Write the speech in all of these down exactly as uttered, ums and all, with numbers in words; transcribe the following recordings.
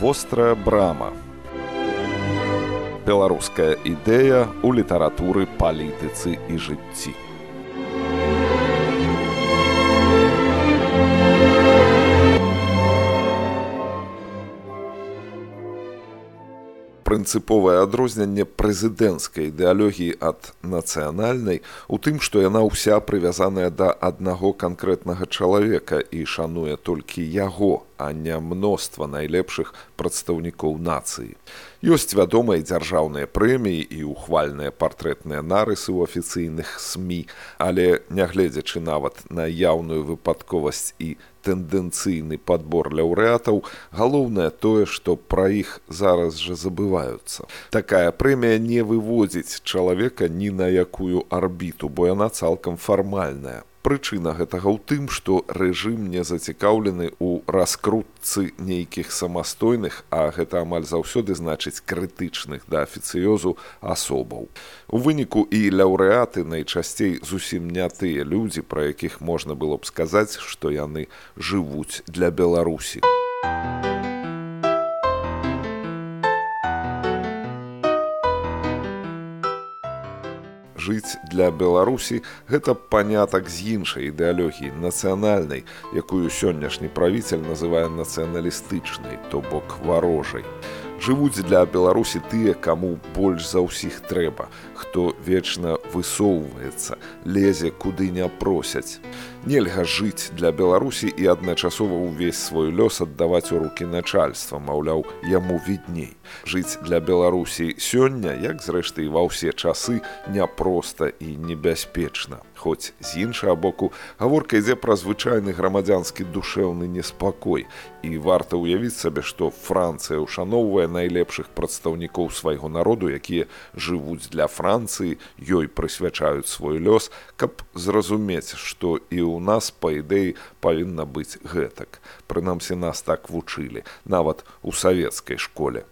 Вострая брама. Беларуская ідэя ў літаратуры, палітыцы і жыцці. Прынцыповае адрозненне прэзідэнцкай ідэалогіі ад нацыянальнай у тым, што яна ўся прывязаная да аднаго канкрэтнага чалавека і шануе толькі яго, а не мноства найлепшых прадстаўнікоў нацыі. Ёсць вядомыя дзяржаўныя прэміі і ухвальныя партрэтныя нарысы ў афіцыйных СМІ, але нягледзячы нават на яўную выпадковасць і тэндэнцыйны падбор лаўрэатаў, галоўнае тое, што пра іх зараз жа забываюцца. Такая прэмія не выводзіць чалавека ні на якую арбіту, бо яна цалкам фармальная. Прычына гэтага ў тым, што рэжым не зацікаўлены ў раскрутцы нейкіх самастойных, а гэта амаль заўсёды значыць крытычных да афіцыёзу асобаў. У выніку і лаўрэаты найчасцей зусім не тыя людзі, пра якіх можна было б сказаць, што яны жывуць для Беларусі. Жыць для Беларусі – гэта панятак з іншай ідэалогіі, нацыянальнай, якую сённяшні правіцель называе нацыяналістычнай, то бок варожай. Жывуць для Беларусі тыя, каму больш за ўсіх трэба, хто вечна высоўваецца, лезе куды не просяць. Нельга жыць для Беларусі і адначасова ўвесь свой лёс аддаваць у рукі начальства, маўляў, яму відней. Жыць для Беларусі сёння, як зрэшты і ва ўсе часы, няпроста і небяспечна. Хоць з іншага боку, гаворка ідзе пра звычайны грамадзянскі душэўны неспакой. І варта ўявіць сабе, што Францыя ушаноўвае найлепшых прадстаўнікоў свайго народу, якія жывуць для Францыі, ёй прысвячаюць свой лёс, каб зразумець, што і ў нас, па ідэі, павінна быць гэтак. Прынамсі, нас так вучылі, нават у савецкай школе.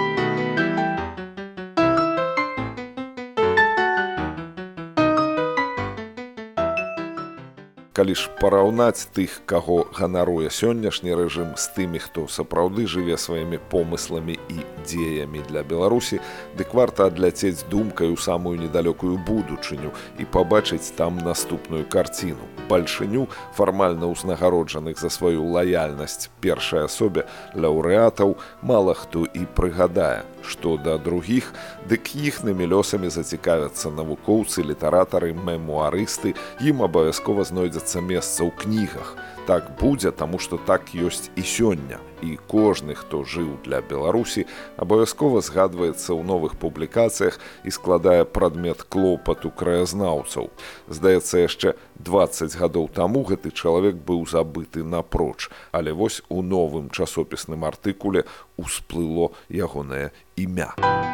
Калі ж параўнаць тых, каго ганаруе сённяшні рэжым з тымі, хто сапраўды жыве сваімі помысламі і дзеямі для Беларусі, дык варта адляцець думкай у самую недалёкую будучыню і пабачыць там наступную карціну. Бальшыню фармальна ўзнагароджаных за сваю лаяльнасць першай асобе лаўрэатаў мала хто і прыгадае. Што да другіх, дык іхнымі лёсамі зацікавяцца навукоўцы, літаратары, мемуарысты, ім абавязкова знойдзецца месца ў кнігах. Так будзе, таму што так ёсць і сёння. І кожны, хто жыў для Беларусі, абавязкова згадваецца ў новых публікацыях і складае прадмет клопату краязнаўцаў. Здаецца, яшчэ дваццаць гадоў таму гэты чалавек быў забыты напроч, але вось у новым часопісным артыкуле усплыло ягонае імя.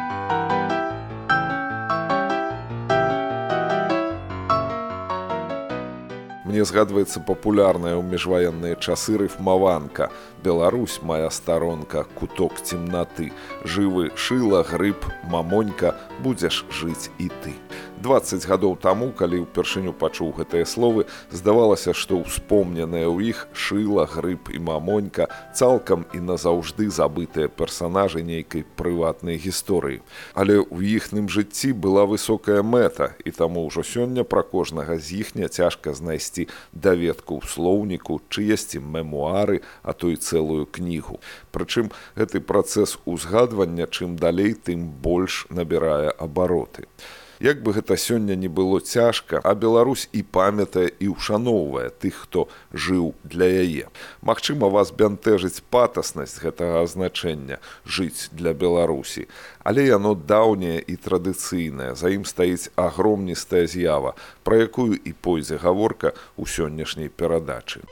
Мне згадваецца папулярная ў міжваенныя часы рыфмаванка «Беларусь, моя старонка, куток цемнаты, жывы шыла, грыб, мамонька, будзеш жыць і ты». дваццаць гадоў таму, калі ўпершыню пачуў гэтыя словы, здавалася, што ўспомненыя ў іх шыла, грыб і мамонька цалкам і назаўжды забытыя персанажы нейкай прыватнай гісторыі. Але ў іхным жыцці была высокая мэта, і таму ўжо сёння пра кожнага з іх няцяжка знайсці даведку ў слоўніку, чыесьці мемуары, а то і цэлую кнігу. Прычым гэты працэс узгадвання чым далей, тым больш набірае абароты. Як бы гэта сёння не было цяжка, а Беларусь і памятае і ўшаноўвае тых, хто жыў для яе. Магчыма, вас бянтэжыць патаснасць гэтага азначэння «жыць для Беларусі», але яно даўняе і традыцыйнае, за ім стаіць агромністая з'ява, пра якую і пойдзе гаворка ў сённяшняй перадачы.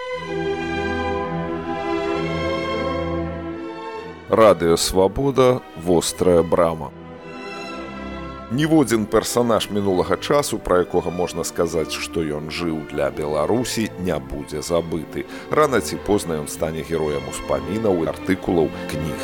Радыё Свабода, вострая брама. Ніводзін персанаж мінулага часу, пра якога можна сказаць, што ён жыў для Беларусі, не будзе забыты. Рана ці позна ён стане героем успамінаў, артыкулаў, кніг.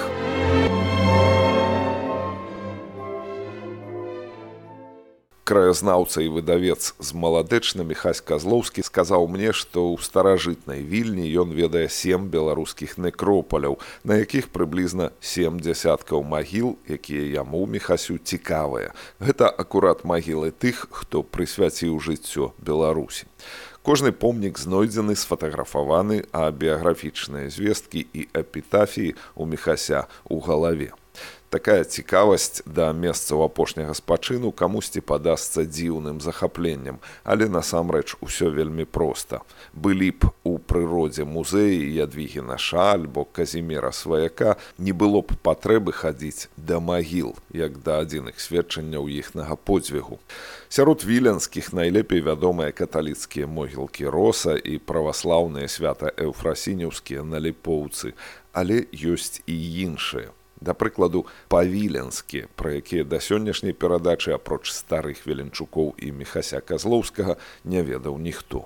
Краязнаўца і выдавец з Маладэчна Міхась Казлоўскі сказаў мне, што ў старажытнай Вільні ён ведае сем беларускіх некропаляў, на якіх прыблізна сем дзясяткаў магіл, якія яму, Міхасю, цікавыя. Гэта акурат магілы тых, хто прысвяціў жыццё Беларусі. Кожны помнік знойдзены, сфатаграфаваны, а біяграфічныя звесткі і эпітафіі ў Міхася ў галаве. Такая цікавасць да месцаў апошняга спачыну камусьці падасца дзіўным захапленнем, але насамрэч усё вельмі проста. Былі б у прыродзе музеі Ядвігіна Ша альбо Казіміра Сваяка, не было б патрэбы хадзіць да магіл, як да адзіных сведчанняў іхнага подзвігу. Сярод віленскіх найлепей вядомыя каталіцкія могілкі Роса і праваслаўныя свята Эўфрасініўскія на Ліпоўцы, але ёсць і іншыя. Да прыкладу, павіленскія, пра якія да сённяшняй перадачы, апроч старых Веленчукоў і Міхася Казлоўскага, не ведаў ніхто.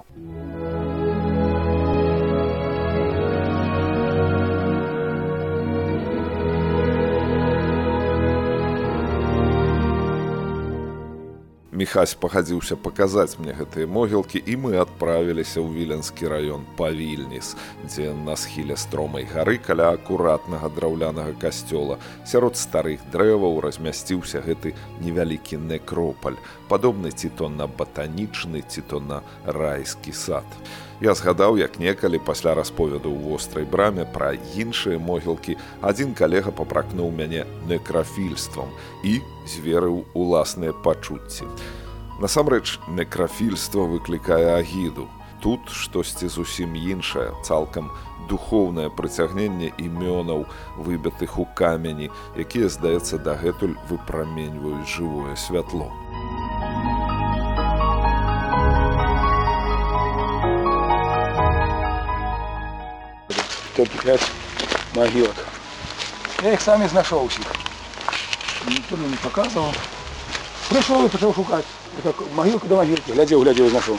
Міхась пагадзіўся паказаць мне гэтыя могілкі, і мы адправіліся ў віленскі раён Павільніс, дзе на схіле стромай гары каля акуратнага драўлянага касцёла сярод старых дрэваў размясціўся гэты невялікі некропаль, падобны ці то на батанічны, ці то на райскі сад. Я згадаў, як некалі пасля расповеду ў вострай браме пра іншыя могілкі адзін калега папракнуў мяне некрафільствам і зверыў уласныя пачуцці. Насамрэч, некрафільства выклікае агіду. Тут штосьці зусім іншае, цалкам духоўнае прыцягненне імёнаў, выбітых у камені, якія, здаецца, дагэтуль выпраменьваюць жывое святло. сто пять могилок. Я их сам изнашел всех. Никто мне не показывал. Пришел и пошел шукать. Это могилка до могилки. Глядел, глядел, изнашел.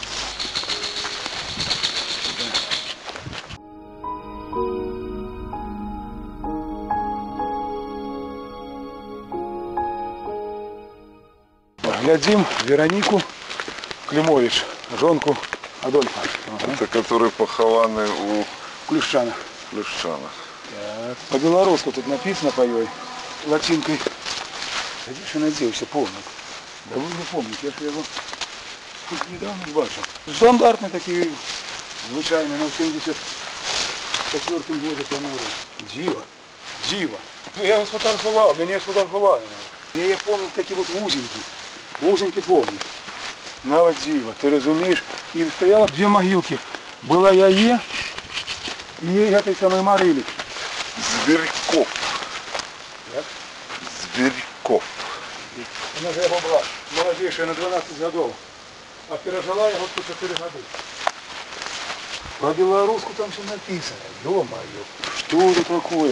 Глядим Веронику Климович, жонку Адольфа. Ага. Это который похованы у Клюшчанах. Клюшчанах. Так. По-белорусски тут написано по ее латинкой. Где же надеялся, помнит. Да вы не помните, я же его тут недавно бачил. Стандартные такие, звычайные, на семьдесят четвёртом году понуры. Дива, дива. Ну, я его сфотографовал, меня сфотографовали. Я, я помню такие вот узенькие, узенькие помню. Навод дива, ты разумеешь? И стояло две могилки. Была я е, и этой самой Марили. Зверьков. Так? Зверьков. Она же его была молодейшая на двенадцать годов. А пережила я вот тут четыре года. По-белорусски там все написано. Ё-моё. Что это такое?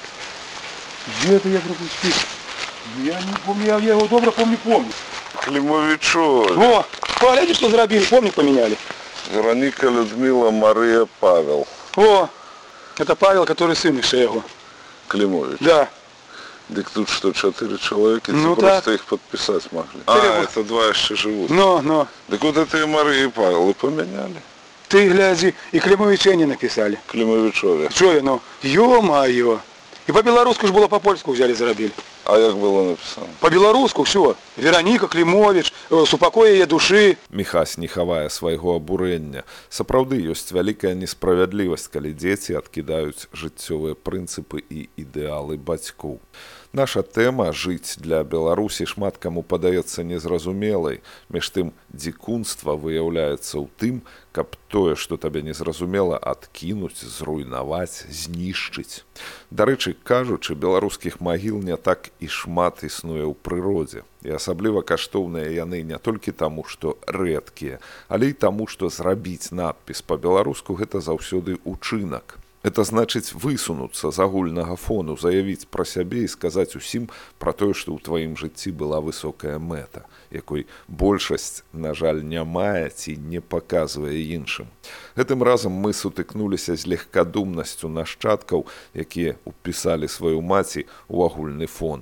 Где это я пропустил? Я не помню, я, я его добро помню, помню. Климовичу. О, погляди, что зарабили, помню, поменяли. Вероника Людмила Мария Павел. О, это Павел, который сын еще его. Климович. Да. Так тут что, четыре человека, ну, просто их подписать могли. А, Перевод. это два еще живут. Но, но. Так вот это и Мария и Павел и поменяли. Ты гляди, и Климовича не написали. Климовичове. Что я, ну, ё-моё. И по-белорусски же было, по-польски взяли, зарабили. А як было написано? По-беларуску все. Вероніка Клімович, супакоі душы. Міхась не хавае свайго абурэння. Сапраўды ёсць вялікая несправядлівасць, калі дзеці адкідаюць жыццёвыя прынцыпы і ідэалы бацькоў. Наша тэма «Жыць для Беларусі» шмат каму падаецца незразумелай. Між тым, дзікунства выяўляецца ў тым, каб тое, што табе незразумела, адкінуць, зруйнаваць, знішчыць. Дарэчы, кажучы, беларускіх магіл не так і шмат існуе ў прыродзе. І асабліва каштоўныя яны не толькі таму, што рэдкія, але і таму, што зрабіць надпіс па-беларуску – гэта заўсёды учынак. Это значыць высунуцца з агульнага фону, заявіць пра сябе і сказаць усім пра тое, што ў тваім жыцці была высокая мэта, якой большасць, на жаль, не мае ці не паказвае іншым. Гэтым разам мы сутыкнуліся з легкадумнасцю нашчадкаў, якія ўпісалі сваю маці ў агульны фон.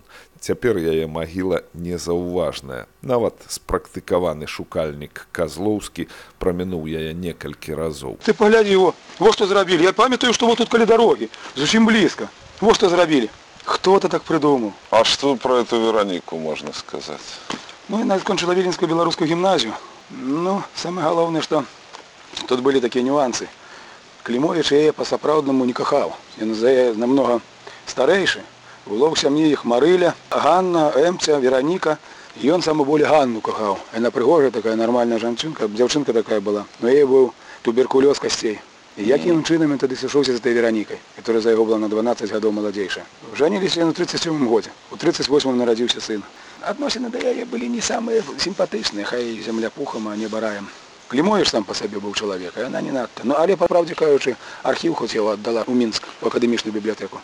Цяпер яе магіла незаўважная. Нават спрактыкаваны шукальнік Казлоўскі прамінуў яе некалькі разоў. Ты паглядзі его, вот что зрабілі. Я памятаю, что вот тут каля дороги, зусім близко. Вот что зрабілі. Кто-то так придумал. А что про эту Веронику можно сказать? Ну, яна скончыла Віленскую беларускую гімназію. Ну, самое галоўнае, что тут были такие нюансы. Клімовіч яе па-сапраўднаму не кахаў. Ён за яе намного старэйшы. Было ў сям'і іх Марыля, Ганна, Эмця, Вероніка. І ён саму болей Ганну кахаў. Яна прыгожая такая, нармальная жанчынка, дзяўчынка такая была. Но яе быў туберкулёз касцей. І якім чынам ён тады сышоўся з этой Веронікай, которая за яго была на дванаццаць гадоў маладзейшая. Жаніліся яны ў тридцать седьмом годзе. У тридцать восьмом нарадзіўся сын. Адносіны да яе былі не самыя сімпатычныя, хай земля пухам, а неба раем. Клімовіч сам па сабе быў чалавек, а яна не надта. Ну, але, па правдзе кажучы, архіў хоць яго аддала ў Мінск, у акадэмічную бібліятэку.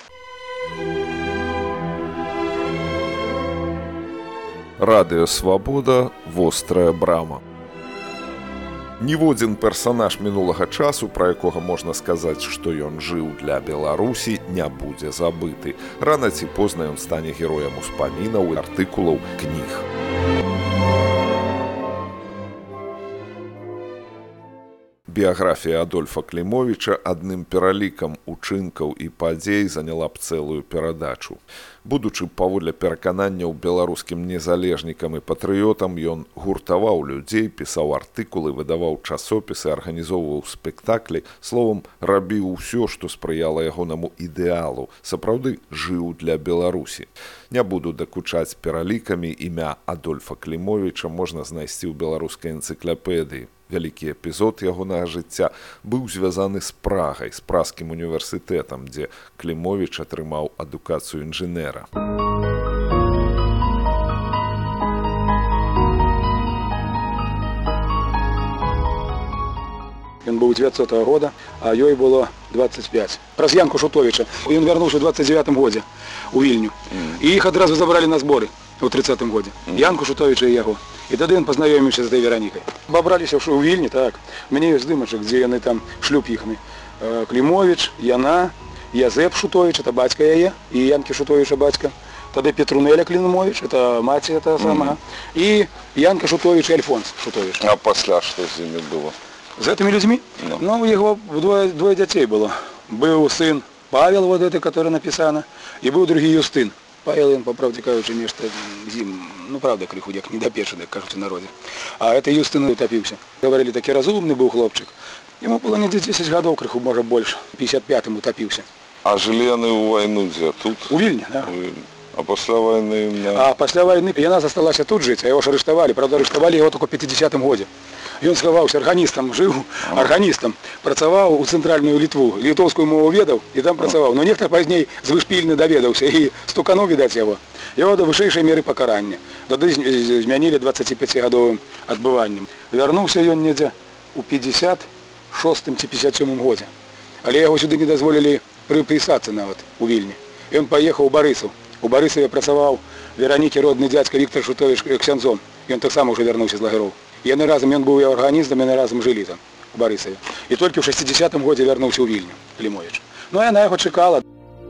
Радыё Свабода, вострая брама. Ніводзін персанаж мінулага часу, пра якога можна сказаць, што ён жыў для Беларусі, не будзе забыты. Рана ці позна ён стане героем успамінаў, артыкулаў, кніг. Біяграфія Адольфа Клімовіча адным пералікам учынкаў і падзей заняла б цэлую перадачу. Будучы паводле перакананняў беларускім незалежнікам і патрыётам, ён гуртаваў людзей, пісаў артыкулы, выдаваў часопісы, арганізоўваў спектаклі, словам, рабіў усё, што спрыяла ягонаму ідэалу, сапраўды жыў для Беларусі. Не буду дакучаць пералікамі, імя Адольфа Клімовіча можна знайсці ў беларускай энцыклапедыі. Вялікі эпізод ягонага жыцця быў звязаны з Прагай, з празскім універсітэтам, дзе Клімовіч атрымаў адукацыю інжынера. Ён быў дзевяццатага года, а ёй было двадцать пять. Праз Янку Шутовіча. Ён вярнуўся ў двадцать девятым годзе у Вільню. І іх адразу забралі на зборы ў тридцатым годзе. Янку Шутовіча і яго. І тады ён пазнаёміўся з этой Веронікай. Бабраліся ў Вільні, так. У мяне ёсць здымачак, дзе яны там шлюб іхны. Клімовіч, яна, Язэп Шутовіч, это бацька яе, і Янкі Шутовіча бацька. Тады Петрунеля Клімовіч, это маці этого самага. І Янка Шутовіч і Альфонс Шутовіч. А пасля што з імі было? З гэтымі людзьмі? No. Ну, у яго двое, двое дзяцей было. Быў сын Павел, вот это, который написано, і быў другі Юстын. Павел, ён, по правде кажучи, нешта зім, ну, правда, крыху, як недопечаны, кажуть у народе. А это Юстын утопился. Говорили, таки разумный был хлопчик. Ему было не десять годов, крыху, может, больше. В пятьдесят пятом утопился. А жили они у войну где? Тут? У Вильни, да. У Вильни. А после войны? Да. А после войны яна засталась тут жить, а его же арестовали. Правда, арестовали его только в пятидесятом году. Ён схаваўся арганістам, жыў арганістам, працаваў у цэнтральную Літву, літоўскую мову ведаў і там працаваў. Но нехта пазней звышпільна даведаўся і стукануў, відаць, яго. Яго да вышэйшай меры пакарання. Тады змянілі дваццаціпяцігадовым адбываннем. Вярнуўся ён недзе ў пятьдесят шостым ці пятьдесят сёмым годзе. Але яго сюды не дазволілі прыпісацца нават у Вільні. Ён паехаў у Барысаў. У Барысаве працаваў Веронікі родны дзядзька Віктор Шутовіч ксяндзом. Ён таксама ўжо вярнуўся з лагероў. Яны разам, ён быў і арганістам, яны разам жылі там, у Барысаве. І толькі ў шэсцідзесятым годзе вярнуўся ў Вільню, Клімовіч. Ну, яна яго чакала.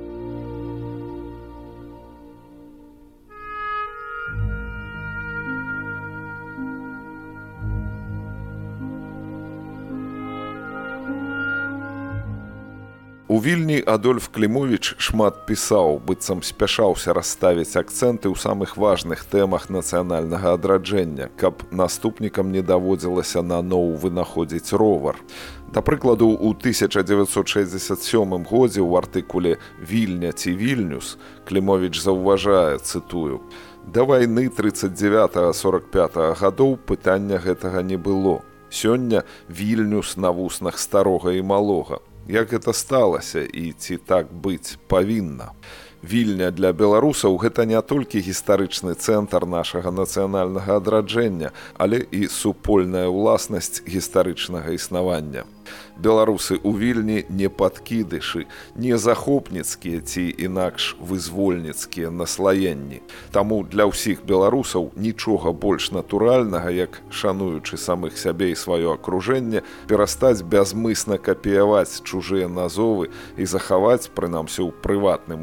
У Вільні Адольф Клімовіч шмат пісаў, быццам спяшаўся расставіць акцэнты ў самых важных тэмах нацыянальнага адраджэння, каб наступнікам не даводзілася наноў вынаходзіць ровар. Да прыкладу, у тысяча дзевяцьсот шэсцьдзесят сёмым годзе ў артыкуле «Вільня ці Вільнюс» Клімовіч заўважае, цытую, «Да вайны тридцать девятого сорок пятого гадоў пытання гэтага не было. Сёння Вільнюс на вуснах старога і малога. Як гэта сталася і ці так быць павінна? Вільня для беларусаў гэта не толькі гістарычны цэнтр нашага нацыянальнага адраджэння, але і супольная ўласнасць гістарычнага існавання. Беларусы ў Вільні не падкідышы, не захопніцкія ці інакш вызвольніцкія наслаенні. Таму для ўсіх беларусаў нічога больш натуральнага, як, шануючы самых сябе і сваё акружэнне, перастаць бязмысна капіяваць чужыя назовы і захаваць, прынамсі ў прыватным ужыванні,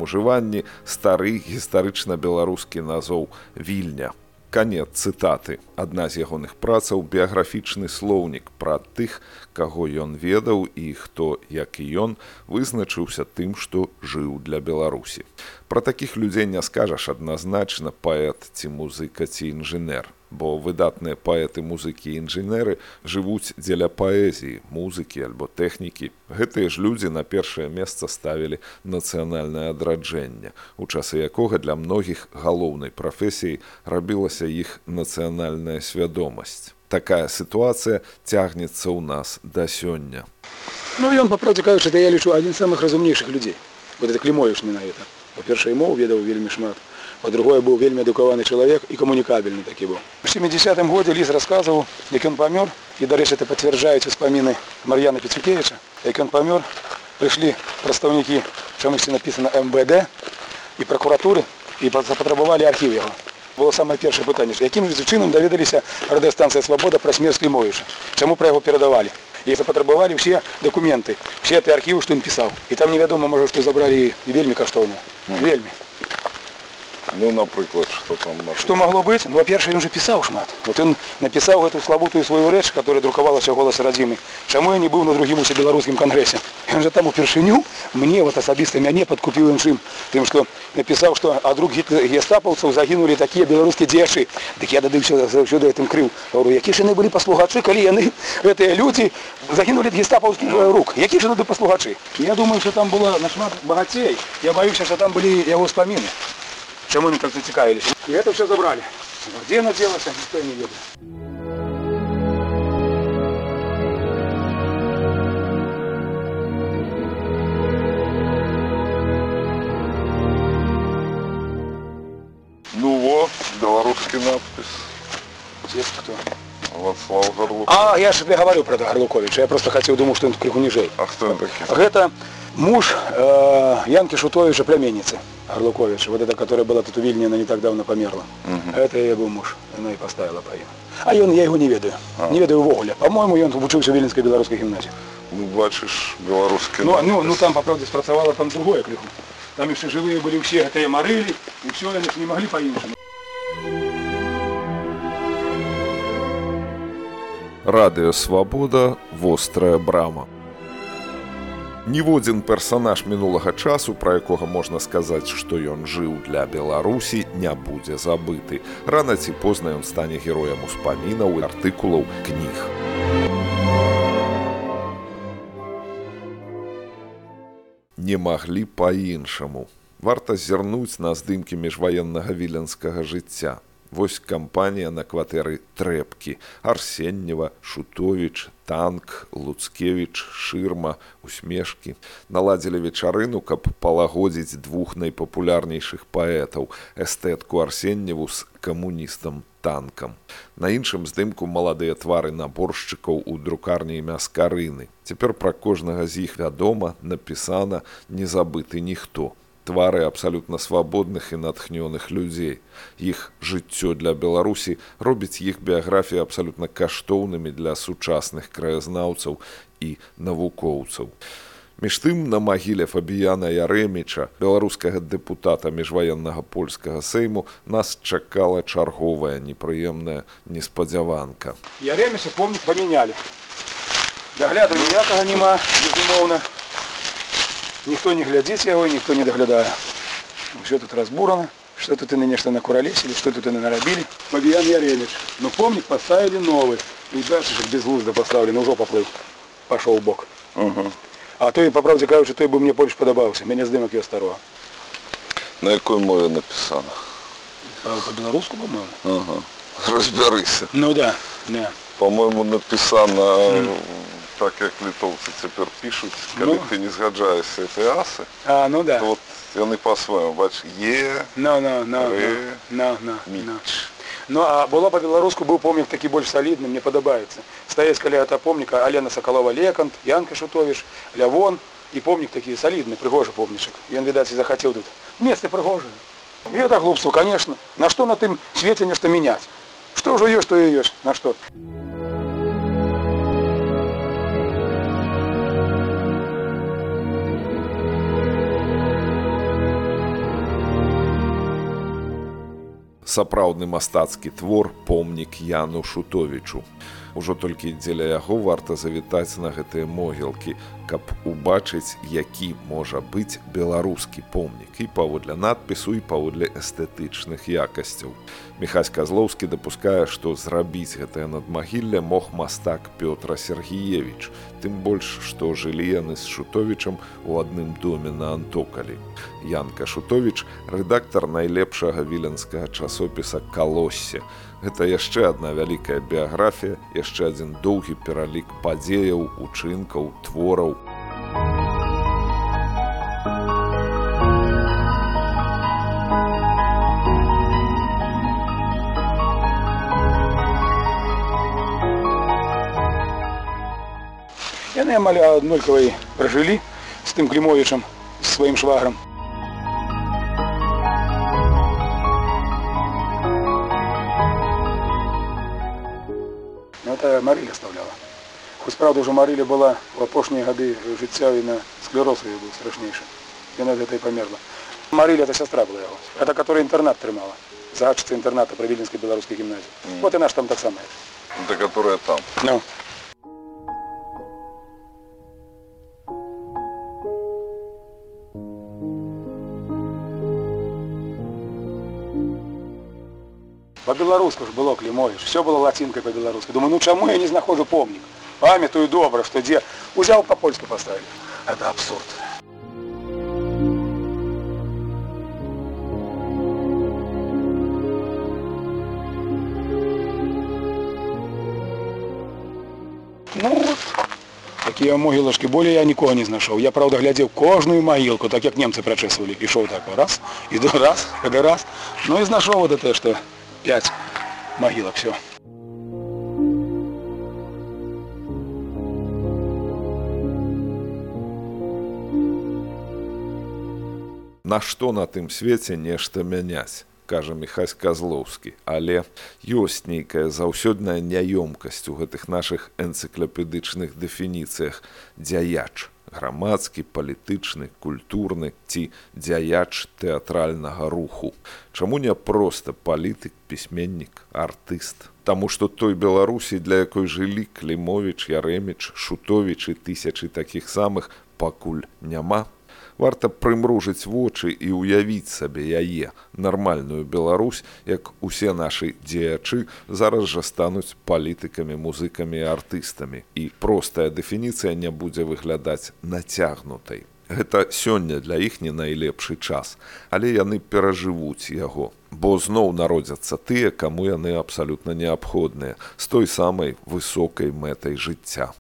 названні стары гістарычна-беларускі назоў Вільня. Канец цытаты. Адна з ягоных працаў — біяграфічны слоўнік пра тых, каго ён ведаў і хто, як і ён, вызначыўся тым, што жыў для Беларусі. Пра такіх людзей не скажаш адназначна паэт ці музыка ці інжынер, бо выдатныя паэты, музыкі і інжынеры жывуць дзеля паэзіі, музыкі альбо тэхнікі. Гэтыя ж людзі на першае месца ставілі нацыянальнае адраджэнне, у часы якога для многіх галоўнай прафесіяй рабілася іх нацыянальная свядомасць. Такая ситуация тягнется у нас до сёння. Ну, и он, по правде кажучи, это я лічу один из самых разумнейших людей. Вот это Климович на это. По-перше, ему ведаў вельмі шмат. По-другое, был вельмі адукаваны чалавек и камунікабельны такі быў. В семидесятым годзе Ліс рассказывал, як он помер, и, до речі, это подтверждаюць успомины Мар'яна Пецюкевича, як он помер, пришли представники, чомусь написано эм вэ дэ и прокуратуры, и запатрабавалі архив его. Было самое першае пытанне, якім же чынам даведаліся радыёстанцыя «Свабода» пра смерць Клімовіча, чаму пра яго перадавалі. І запатрабавалі ўсе дакументы, все ты архівы, што ён пісаў. І там невядома, можа, што забралі і вельмі каштоўнае. Вельмі. Ну, напрыклад, што там магло? Што магло быць? Ну, па-першае, ён же пісаў шмат. Вот ён напісаў гэту славутую сваю рэч, которая друкавалася ў «Голасе радзімы». Чаму я не быў на другім усебеларускім кангрэсе? Ён же там упершыню мне, вот асабіста мяне, падкупіў іншым, тым, што напісаў, што ад рук гестапаўцаў загінулі такія беларускія дзеячы. Дык я тады заўсёды гэтым крыў. Говорю, які ж яны былі паслугачы, калі яны, гэтыя людзі, загінулі ад гестапаўскіх рук? Які ж яны паслугачы? Я думаю, што там было нашмат багацей. Я баюся, што там былі яго ўспаміны. Чему они так зацікавились? И это все забрали. Где оно делось, никто не ведает. Ну вот, белорусский надпись. Здесь кто? Вацлав Горлуков. А, я же тебе говорил про Горлуковича. Я просто хотел, думал, что он криху ниже. А кто он такой? Это муж э, Янки Шутовича, племянницы Горлуковича. Вот эта, которая была тут у Вильни, она не так давно померла. Угу. Это ее был муж. Она и поставила по имя. А он, я его не ведаю. А. Не ведаю вовля. По-моему, он учился в Виленской белорусской гимназии. Ну, бачишь, белорусский ну, ну, ну, там, по правде, спрацавало там другое криху. Там еще живые были все, это и морили, и все, они не могли по-иному. Радыё «Свабода» — вострая брама. Ніводзін персанаж мінулага часу, пра якога можна сказаць, што ён жыў для Беларусі, не будзе забыты. Рана ці позна ён стане героем успамінаў, артыкулаў, кніг. Не маглі па-іншаму. Варта зірнуць на здымкі міжваеннага віленскага жыцця. Вось кампанія на кватэры Трэпкі, Арсеннева, Шутовіч, Танк, Луцкевіч, Шырма, Усмешкі. Наладзілі вечарыну, каб палагодзіць двух найпапулярнейшых паэтаў, эстэтку Арсенневу з камуністам Танкам. На іншым здымку маладыя твары наборшчыкаў у друкарні імя Скарыны. Цяпер пра кожнага з іх вядома, напісана, не забыты ніхто. Твары абсалютна свабодных і натхнёных людзей. Іх жыццё для Беларусі робіць іх біяграфіі абсалютна каштоўнымі для сучасных краязнаўцаў і навукоўцаў. Між тым, на магіле Фабіяна Ярэміча, беларускага дэпутата міжваеннага польскага сейму, нас чакала чарговая непрыемная неспадзяванка. Ярэміча, помнік, памянялі. Дагляду ніякага няма, безумоўна. Ніхто не глядзіць яго, ніхто не даглядае. Все тут разбурано, что тут яны нешта накуралесілі, что тут яны нарабілі. Фабіян Ярэміч. Ну, помнік поставили новый. И дальше же безглуздо поставили, ужо поплыл. Пошел в бок. Угу. А той, по правде кажучи, той бы мне больше подобався. Мяне здымок його старого. На якой мові написано? По-беларуску, по-моему. Ага. Разбярися. Ну да, да. По-моему, написано... Mm. Так як літоўцы цяпер пішуць, калі ну, ты не згаджаешся этой асы, а, ну, да. то вот яны па-свойму, бач, е, no, no, no, ре, no, no, міч. No. Ну, а было по-беларуску, быў помнік такі больш салідны, мне падабаецца. Стаяць каля гэта помніка Алена Сакалова-Лекант, Янка Шутовіч, Лявон, і помнік такі салідны, прыгожы помнічак. Ён, відаць, і захацеў тут. Месцы прыгожыя. І гэта глупство, конечно. На што на тым свеце нешта мяняць? Што ўжо ёсць, то і ёсць. На што? сапраўдны мастацкі твор помнік Яну Шутовічу. Ужо толькі дзеля яго варта завітаць на гэтыя могілкі, каб убачыць, які можа быць беларускі помнік і паводле надпісу, і паводле эстэтычных якасцяў. Міхась Казлоўскі дапускае, што зрабіць гэтае надмагілле мог мастак Пётр Сергіевіч, тым больш, што жылі яны з Шутовічам у адным доме на Антокалі. Янка Шутовіч – рэдактар найлепшага віленскага часопіса «Калоссе». Гэта яшчэ адна вялікая біяграфія, яшчэ адзін доўгі пералік падзеяў, учынкаў, твораў. Яны амаль аднолькава пражылі з тым Клімовічам, з сваім шваграм. Это Марыля оставляла. Хоць, правда, уже Марыля была в апошнія гады жыцця, і на склероз ее был страшнейший. Яна ад гэта і памерла. Марыля — это сестра была яго. Это которая интернат трымала. Загадчыца интерната при Віленскай беларускай гімназіі. Mm. Вот и наш там так самая. Это которая там? Ну. По-беларуску ж было Клімовіч, все было лацінкай по-беларуску. Думаю, ну чаму я не знаходжу помнік? Памятаю добра, што дзе узяў па-польску паставілі. Это абсурд. Ну вот, такія могілачкі, болей я нікога не знайшоў. Я, правда, глядзеў кожную магілку, так як немцы прачэсвалі. Ішоў так, раз, іду раз, каля раз. Ну і знайшоў вот это, што пять могилок, все. На што на тым свеце нешта мяняць, кажа Міхась Казлоўскі, але ёсць нейкая заўсёдная няёмкасць у гэтых нашых энцыклапедычных дэфініцыях. Дзяяч грамадскі, палітычны, культурны ці дзяяч тэатральнага руху. Чаму не проста палітык, пісьменнік, артыст? Таму што той Беларусі, для якой жылі Клімовіч, Ярэміч, Шутовіч і тысячы такіх самых, пакуль няма. Варта прымружыць вочы і ўявіць сабе яе, нармальную Беларусь, як усе нашы дзеячы зараз жа стануць палітыкамі, музыкамі і артыстамі. І простая дэфініцыя не будзе выглядаць нацягнутай. Гэта сёння для іх не найлепшы час, але яны перажывуць яго, бо зноў народзяцца тыя, каму яны абсалютна неабходныя, з той самай высокай мэтай жыцця.